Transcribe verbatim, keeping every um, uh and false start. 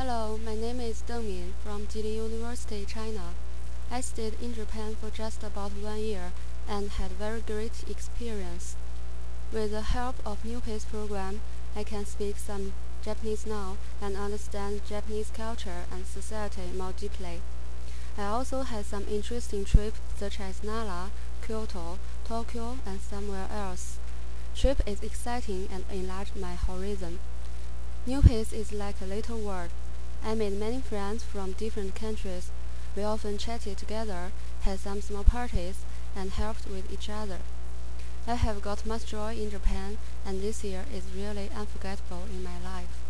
Hello, my name is Deng Min from Jilin University, China. I stayed in Japan for just about one year and had very great experience. With the help of NewPace program, I can speak some Japanese now and understand Japanese culture and society more deeply. I also had some interesting trips such as Nara, Kyoto, Tokyo, and somewhere else. Trip is exciting and enlarged my horizon. NewPace is like a little world. I made many friends from different countries. We often chatted together, had some small parties, and helped with each other. I have got much joy in Japan, and this year is really unforgettable in my life.